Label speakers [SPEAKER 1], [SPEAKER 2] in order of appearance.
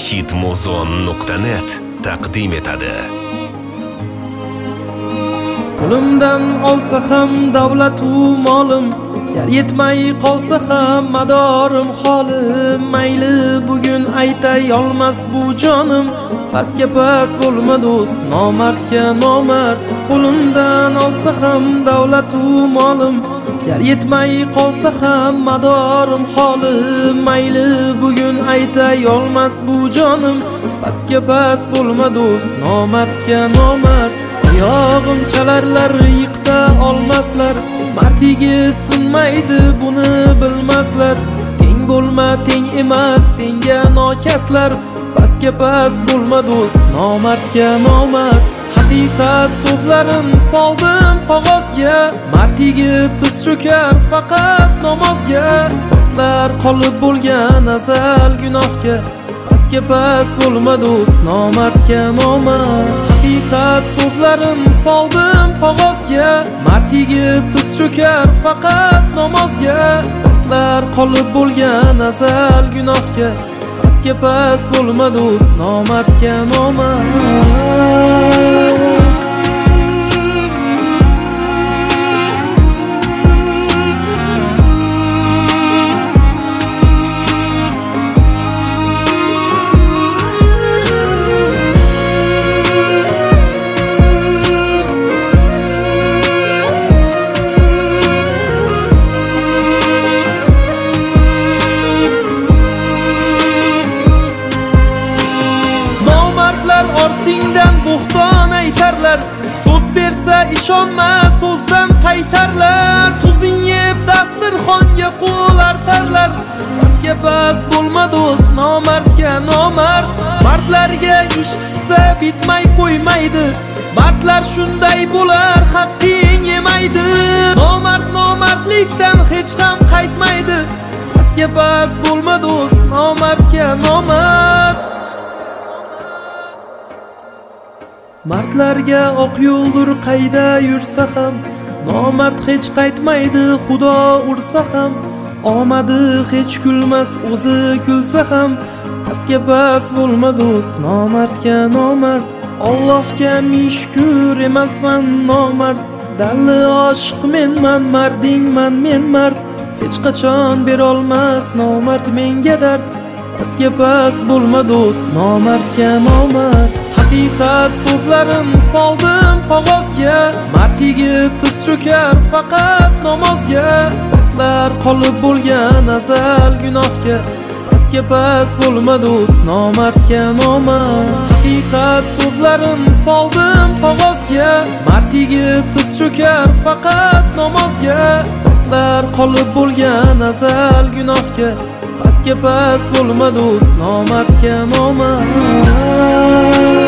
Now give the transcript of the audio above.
[SPEAKER 1] hitmuzon.net taqdim etadi.
[SPEAKER 2] Qo'limdan olsa ham davlatu molim, yer yetmay qolsa ham madorim xolim. Mayli bugun aytay olmas bu jonim, pastga past bo'lma do'st, nomardga nomard. Qo'limdan olsa ham davlatu molim, yer yetmay qolsa ham madorim xolim. Mayli bugun aytay olmas bu jonim, pastga past bo'lma do'st, nomardga nomard. Oyog'im chalarlar, yiqta olmaslar, mard yigit sinmaydi buni bilmaslar. Teng bo'lma, teng emas senga nokaslar, pastga past bo'lma do'st, nomardga nomard. Haqiqat so'zlarim soldim qog'ozga, mard yigit tiz cho'kar faqat namozga. Pastlar qolib bo'lgan azal gunohga, pastga past bo'lma do'st, nomardga nomard. Haqiqat so'zlarim soldim qog'ozga, mard yigit tiz cho'kar faqat namozga. Pastlar qolib bo'lgan azal gunohga, pastga past bo'lma do'st, nomardga nomard. Ortingdan bo'xton aytarlar, so'z bersa ishonma, so'zdan qaytarlar. Tuzing yeb dasturxonga qo'l artarlar, pastga past bo'lma do'st, nomardga nomard. Mardlarga ish tushsa bitmay qo'ymaydi, mardlar shunday bo'lar, haqqing yemaydi. Nomard nomardlikdan hech ham qaytmaydi, pastga past bo'lma do'st, nomardga nomard. Mardlarga oq yo'ldir qayda yursa ham, nomard hech qaytmaydi xudo ursa ham. Omadi hech kulmas o'zi kulsa ham, pastga past bo'lma do'st, nomardga nomard. Allohga ming shukr emasman nomard, dalli oshiq menman, mardingman men mard. Hech qachon berolmas nomard menga dard, pastga past bo'lma do'st, nomardga nomard. Haqiqat so'zlarim soldim qog'ozga, mard yigit tiz cho'kar faqat namozga. Pastlar qolib bo'lgan azal gunohga, pastga past bo'lma do'st, nomardga nomard. Haqiqat so'zlarim soldim qog'ozga, mard yigit tiz cho'kar faqat namozga. Pastlar qolib bo'lgan azal gunohga, pastga past bo'lma do'st, nomardga nomard.